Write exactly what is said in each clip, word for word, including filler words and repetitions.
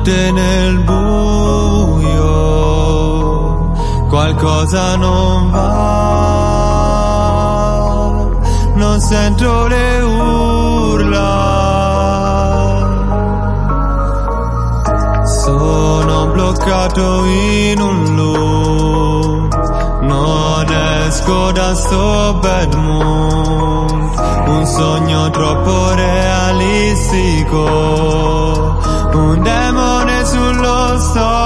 notte nel buio qualcosa non va, non sento le urla, sono bloccato in un loop, non esco da sto bad mood, un sogno troppo realistico, un demone sullo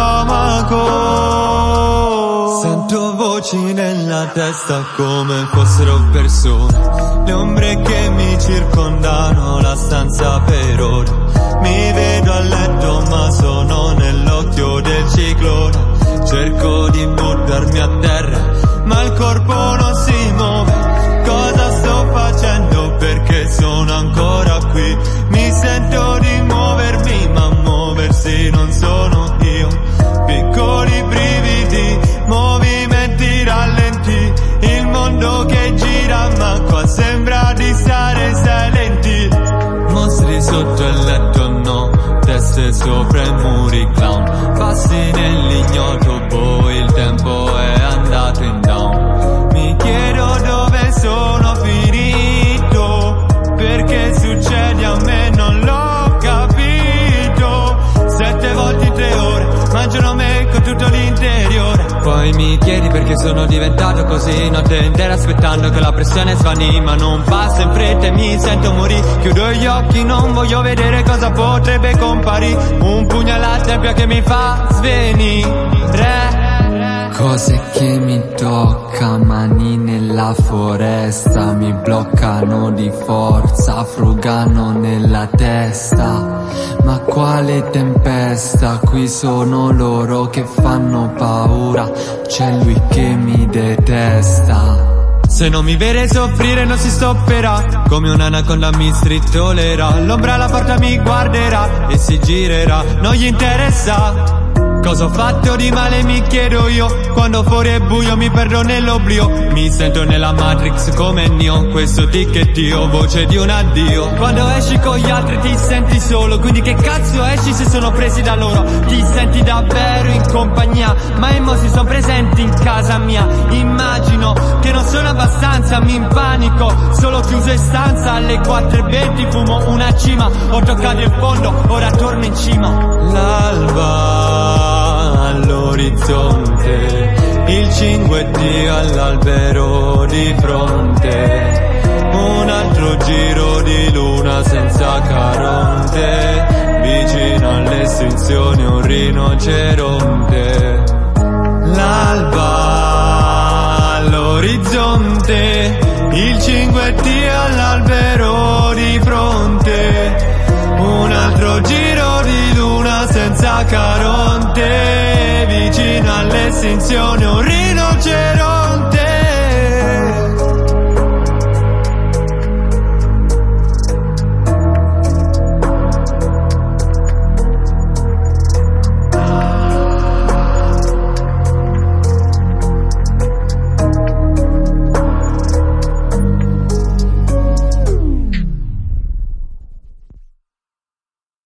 stomaco. Sento voci nella testa come fossero persone, le ombre che mi circondano la stanza per ora. Mi vedo a letto ma sono nell'occhio del ciclone, cerco di buttarmi a terra ma il corpo non si muove. Cosa sto facendo? Perché sono ancora qui? Mi sento di muovermi ma muoversi non sono io. Piccoli brividi, movimenti rallenti, il mondo che gira ma qua sembra di stare silenti. Mostri sotto il letto no, teste sopra i muri clown, passi nell'ignoto, poi il tempo è andato in down. Mi chiedo dove sono finito, perché succede a me non l'ho capito. Sette volte in tre ore, mangiano me con tutto l'interiore. Poi mi chiedi perché sono diventato così, notte intera aspettando che la pressione svani, ma non passa in fretta e mi sento morire. Chiudo gli occhi, non voglio vedere cosa potrebbe comparire, un pugno alla tempia che mi fa svenire. Cose che mi tocca, mani nella foresta, mi bloccano di forza, frugano nella testa. Ma quale tempesta, qui sono loro che fanno paura, c'è lui che mi detesta. Se non mi vede soffrire non si stopperà, come un'anaconda mi strittolerà, l'ombra alla porta mi guarderà e si girerà, non gli interessa. Cosa ho fatto di male mi chiedo io, quando fuori è buio mi perdo nell'oblio. Mi sento nella Matrix come Neo, questo ticchettio, voce di un addio. Quando esci con gli altri ti senti solo, quindi che cazzo esci se sono presi da loro? Ti senti davvero in compagnia, ma i mostri sono presenti in casa mia. Immagino che non sono abbastanza, mi impanico, solo chiuso in stanza. Alle quattro e venti fumo una cima, ho toccato il fondo, ora torno in cima. L'alba all'orizzonte, il cinguettio all'albero di fronte, un altro giro di luna senza caronte, vicino all'estinzione un rinoceronte. L'alba all'orizzonte, il cinguettio all'albero di fronte, un altro giro di luna senza caronte, vicino all'estinzione un rinoceronte.